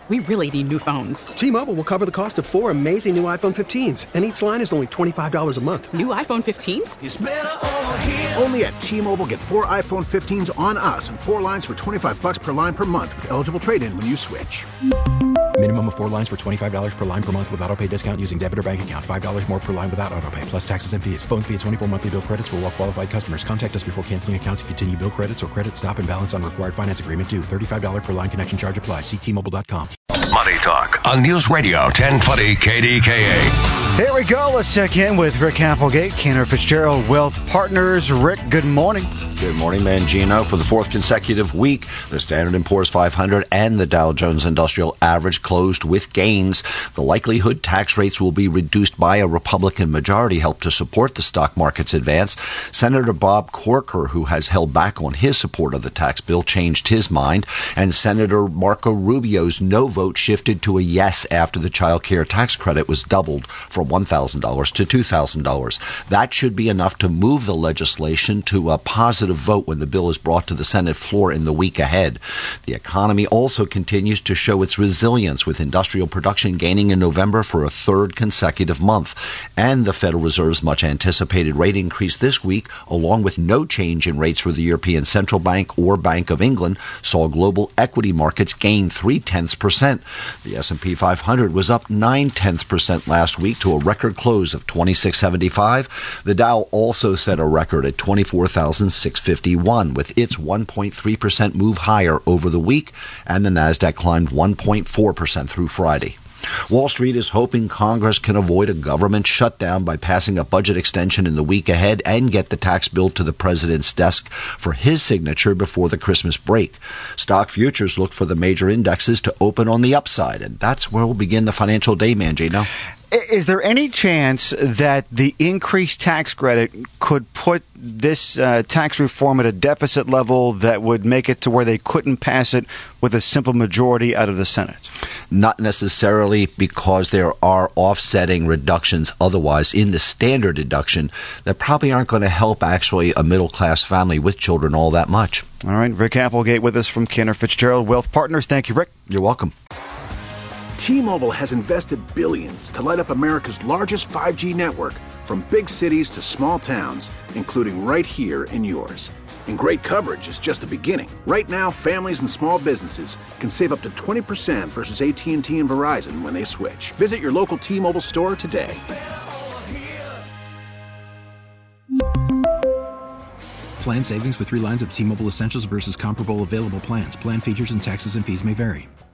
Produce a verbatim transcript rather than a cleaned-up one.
We really need new phones. T-Mobile will cover the cost of four amazing new iPhone fifteens, and each line is only twenty-five dollars a month. New iPhone fifteens? It's better over here. Only at T-Mobile, get four iPhone fifteens on us and four lines for twenty-five dollars per line per month with eligible trade-in when you switch. Minimum of four lines for twenty-five dollars per line per month with autopay discount using debit or bank account. five dollars more per line without autopay, plus taxes and fees. Phone fee at twenty-four monthly bill credits for well-qualified customers. Contact us before canceling account to continue bill credits or credit stop and balance on required finance agreement due. thirty-five dollars per line connection charge applies. See T Mobile dot com. Money Talk on News Radio ten twenty K D K A. Here we go. Let's check in with Rick Applegate, Cantor Fitzgerald Wealth Partners. Rick, good morning. Good morning, Mangino. For the fourth consecutive week, the Standard and Poor's five hundred and the Dow Jones Industrial Average closed with gains. The likelihood tax rates will be reduced by a Republican majority helped to support the stock market's advance. Senator Bob Corker, who has held back on his support of the tax bill, changed his mind. And Senator Marco Rubio's no vote shifted to a yes after the child care tax credit was doubled from one thousand dollars to two thousand dollars. That should be enough to move the legislation to a positive vote when the bill is brought to the Senate floor in the week ahead. The economy also continues to show its resilience, with industrial production gaining in November for a third consecutive month. And the Federal Reserve's much anticipated rate increase this week, along with no change in rates for the European Central Bank or Bank of England, saw global equity markets gain three-tenths percent. The S and P five hundred was up nine-tenths percent last week to a record close of twenty-six seventy-five. The Dow also set a record at twenty-four thousand six hundred fifty-one, with its one point three percent move higher over the week, and the Nasdaq climbed one point four percent through Friday. Wall Street is hoping Congress can avoid a government shutdown by passing a budget extension in the week ahead and get the tax bill to the president's desk for his signature before the Christmas break. Stock futures look for the major indexes to open on the upside, and that's where we'll begin the financial day, Mangino. Is there any chance that the increased tax credit could put this uh, tax reform at a deficit level that would make it to where they couldn't pass it with a simple majority out of the Senate? Not necessarily, because there are offsetting reductions otherwise in the standard deduction that probably aren't going to help actually a middle-class family with children all that much. All right, Rick Applegate with us from Cantor Fitzgerald Wealth Partners. Thank you, Rick. You're welcome. T-Mobile has invested billions to light up America's largest five G network, from big cities to small towns, including right here in yours. And great coverage is just the beginning. Right now, families and small businesses can save up to twenty percent versus A T and T and Verizon when they switch. Visit your local T-Mobile store today. Plan savings with three lines of T-Mobile Essentials versus comparable available plans. Plan features and taxes and fees may vary.